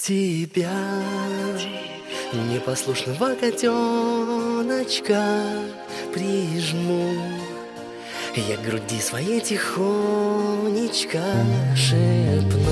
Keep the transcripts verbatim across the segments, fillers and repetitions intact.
тебя, непослушного котеночка, прижму я к груди своей тихонечко шепну.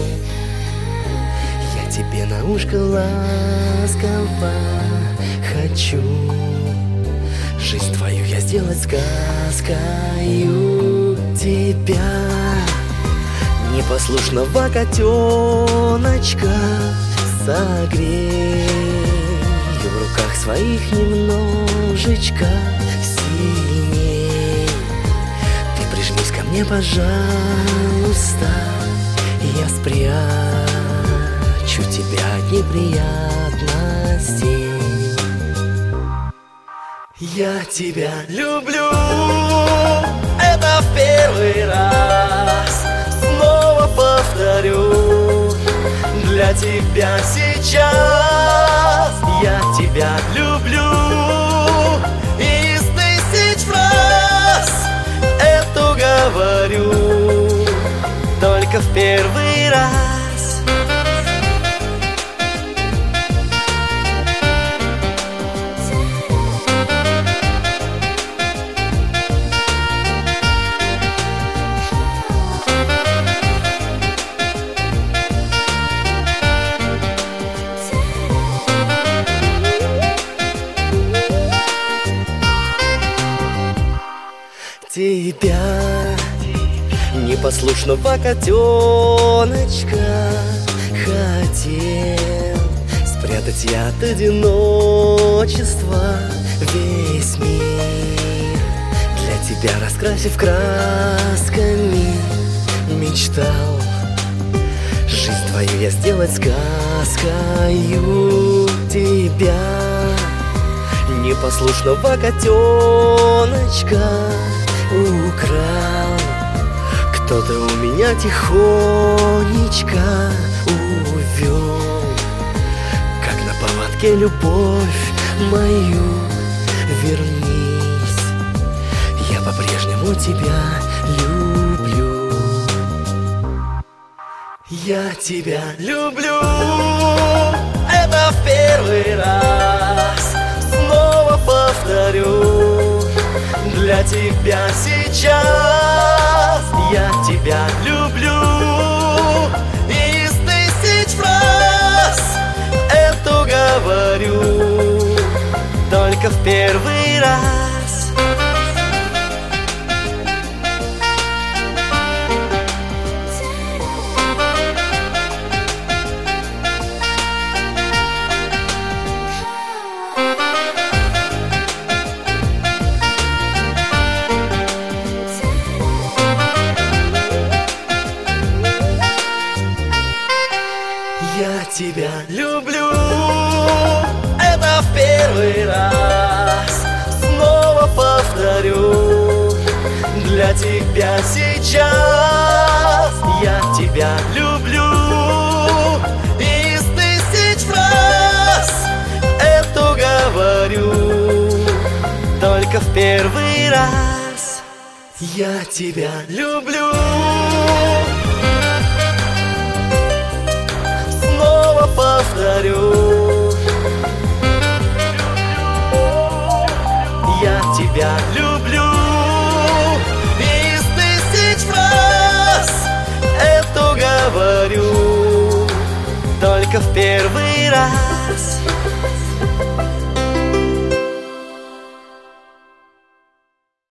Я тебе на ушко ласково хочу жизнь твою я сделать сказкою. Тебя, непослушного котеночка, согрей в руках своих немножечко сильней. Ты прижмись ко мне, пожалуйста, я спрячу тебя от неприятностей. Я тебя люблю, это в первый раз, снова повторю, для тебя сейчас. Я тебя люблю, и из тысяч фраз эту говорю только в первый раз. Тебя, непослушного котеночка, хотел спрятать я от одиночества весь мир, для тебя раскрасив красками, мечтал жизнь твою я сделать сказкою. Тебя, непослушного котеночка, украл кто-то у меня тихонечко, увел, как на поводке любовь мою. Вернись, я по-прежнему тебя люблю. Я тебя люблю, это в первый раз, снова повторю, для тебя сейчас. Я тебя люблю, и из тысяч фраз эту говорю только в первый раз. Я тебя люблю, это в первый раз, снова повторю, для тебя сейчас. Я тебя люблю, и из тысяч фраз эту говорю только в первый раз. Я тебя люблю, повторю, я тебя люблю, и из тысяч фраз эту говорю только в первый раз.